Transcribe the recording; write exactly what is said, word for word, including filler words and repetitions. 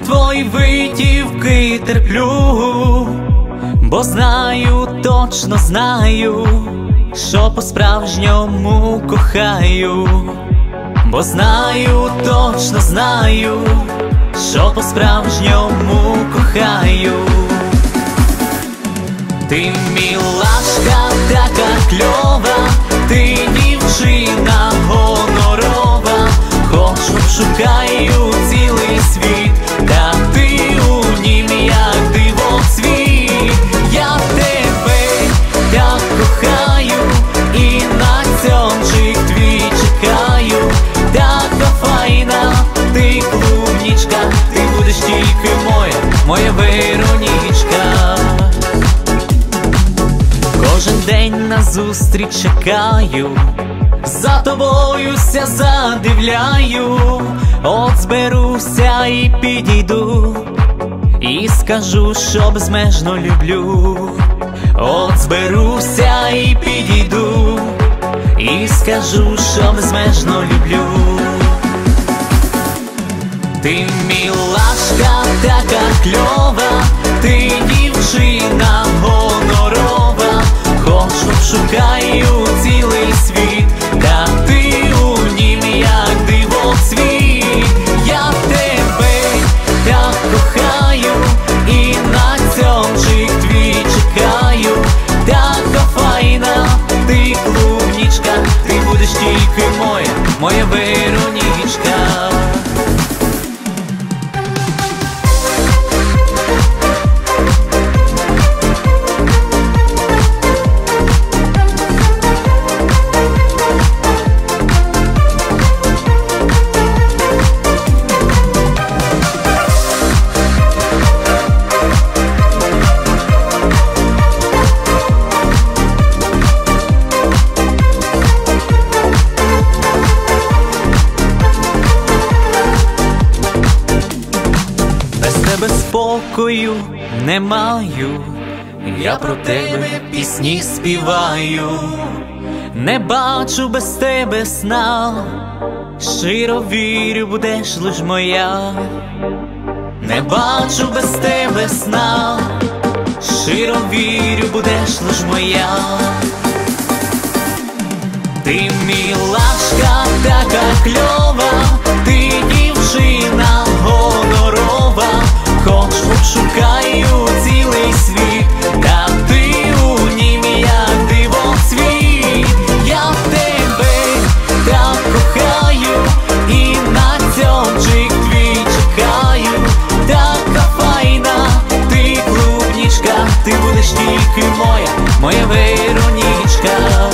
твої витівки терплю, бо знаю, точно знаю, що по-справжньому кохаю. Бо знаю, точно знаю, що по-справжньому кохаю. Ти мілашка така кльова, ти дівчина гонорова, хоч обшукаю цілий світ, та ти у нім як дивоцвіт. Я тебе так кохаю і на цьомчик твій чекаю. Така файна ти клубнічка, ти будеш тільки моя, моя Веронічка. Кожен день назустріч чекаю, за тобою ся задивляю. От зберуся і підійду, і скажу, що безмежно люблю. От зберуся і підійду, і скажу, що безмежно люблю. Ти мілашка така кльова, ти дівчина гонорова, хоч обшукаю цілий світ, та ти у нім як дивоцвіт. Я тебе так кохаю і на цьомчик твій чекаю. Така файна ти клубнічка, ти будеш тільки моя, моя Веронічка. Спокою не маю, я про тебе пісні співаю. Не бачу без тебе сна, щиро вірю, будеш лиш моя. Не бачу без тебе сна, щиро вірю, будеш лиш моя. Ти мілашка така кльова, ти дівчина гонорова, хоч обшукаю цілий світ, та ти у нім як дивоцвіт. Я тебе так кохаю і на цьомчик твій чекаю. Така файна ти клубнічка, ти будеш тільки моя, моя Веронічка.